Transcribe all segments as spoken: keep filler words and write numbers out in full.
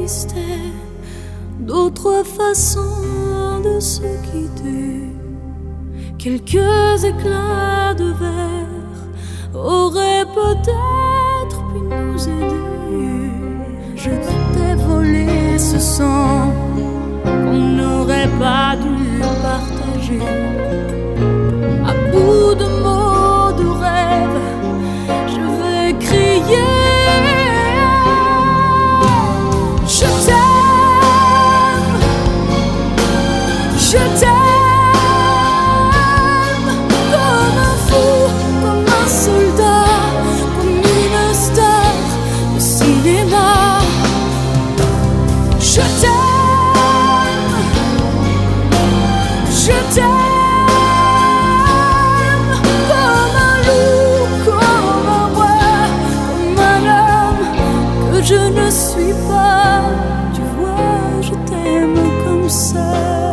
existait d'autres façons de se quitter. Quelques éclats de verre auraient peut-être pu nous aider. Je t'ai volé ce sang qu'on n'aurait pas dû partager. À bout de mots, de rêves, je vais crier. Je t'aime, je t'aime, comme un fou, comme un soldat, comme une star de cinéma. Je t'aime, je t'aime, comme un loup, comme un roi, comme un homme que je ne suis pas. Tu vois, je t'aime comme ça.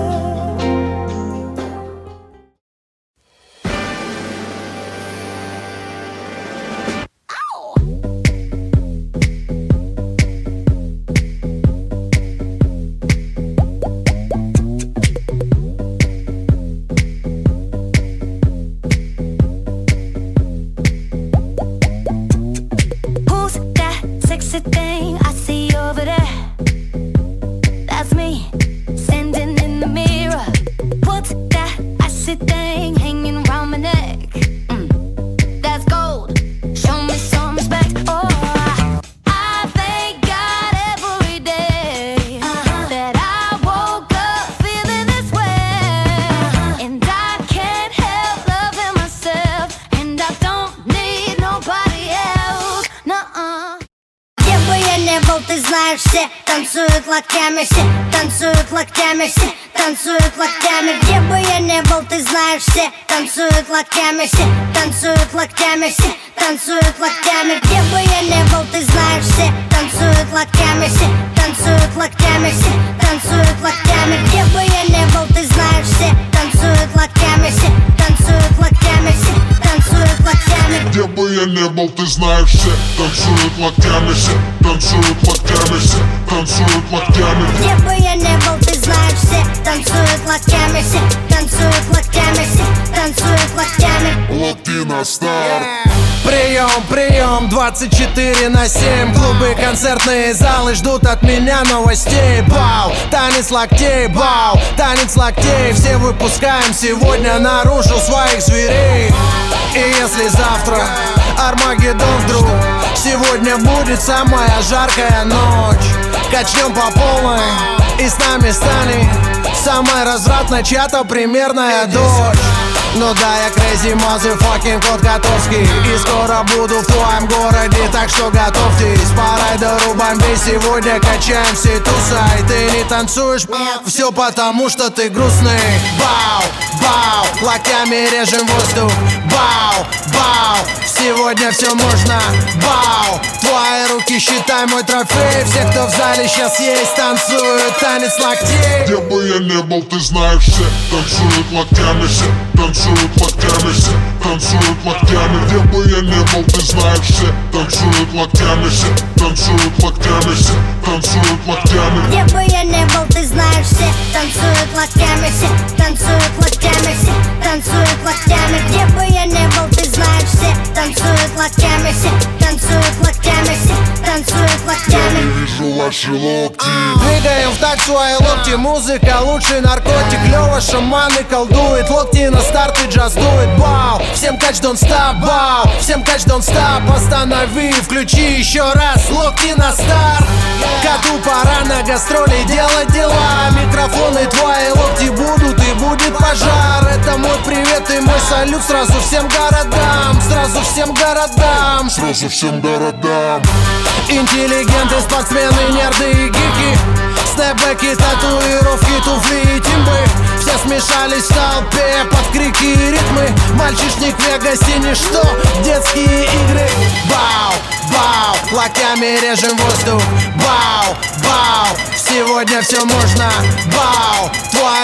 Ты знаешь, все танцуют локтями, все танцуют локтями, все танцуют локтями. Где бы я не был, ты знаешь, все танцуют локтями, все танцуют локтями, все танцуют локтями. Где бы я не был, ты знаешь, все танцуют локтями, все танцуют локтями, все танцуют локтями. Где бы я не был, ты знаешь, все танцуют локтями, все танцуют локтями, все танцуют локтями. Где бы я не был, ты знаешь, все танцуют локтями, все танцуют локтями, все танцуют локтями. Где бы я не был, ты знаешь, все танцуют локтями, все танцуют локтями, все танцуют локтями. Локти на старт. Прием, прием, двадцать четыре на семь. Клубы, концертные залы ждут от меня новостей. Бау, танец локтей, бау, танец локтей. Все выпускаем сегодня наружу своих зверей. И если завтра Армагеддон вдруг, сегодня будет самая жаркая ночь. Качнем по полной и с нами станет самая развратная чья-то примерная дочь. Ну да, я crazy motherfucking кот Котовский, и скоро буду в твоем городе, так что готовьтесь. По райдеру бомбей сегодня качаем все тусай. Ты не танцуешь, все потому что ты грустный. Бау, бау, локтями режем воздух. Бау, бау, сегодня все можно. Бау, твои руки считай мой трофей. Все, кто в зале сейчас есть, танцуют танец локтей. Где бы я не был, ты знаешь, все танцуют локтями, все танцуют локтями, все танцуют локтями. Где бы я не был, ты знаешь, все танцуют локтями, все танцуют локтями, все танцуют локтями. Где бы я не был, ты знаешь, все танцуют локтями, все танцуют локтями, все танцуют локтями. Где бы я не был, ты знаешь, все танцуют локтями, все танцуют локтями, все танцуют локтями. Я не вижу ваши локти. Двигаем в такт свои локти, музыка лучший наркотик. Лёва шаманы колдует, локти на старт и джаз дует. Бау, всем кач don't stop, бау, всем кач don't stop. Останови, включи еще раз, локти на старт. Коту пора на гастроли делать дела. Микрофоны твои локти будут и будет пожар. Это мой привет и мой салют сразу всем городам. Сразу всем городам. Сразу всем городам. Интеллигенты, спортсмены, нерды и гики. Снэпбэки, татуировки, туфли и тимбы. Все смешались в толпе под крики и ритмы. Мальчишник в Вегасе ничто, детские игры. Бау, бау, локтями режем воздух. Бау, бау, сегодня все можно. Бау, твои руки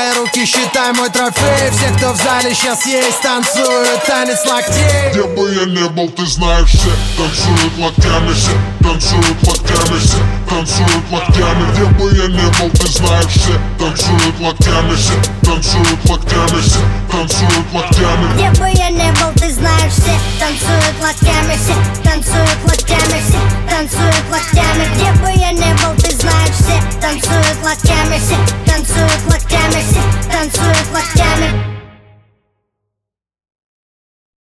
локти, считай мой трофей. Все, кто в зале сейчас есть, танцуют танец локтей. Где бы я не был, ты знаешь, все танцуют локтями, все танцуют локтями, все танцуют локтями. Где бы я не был, ты знаешь, все танцуют локтями, все танцуют локтями, все танцуют локтями. Где бы я не был, ты знаешь, все танцуют локтями, все танцуют локтями, все танцуют локтями. Где бы я не был, ты знаешь, все танцуют локтями, все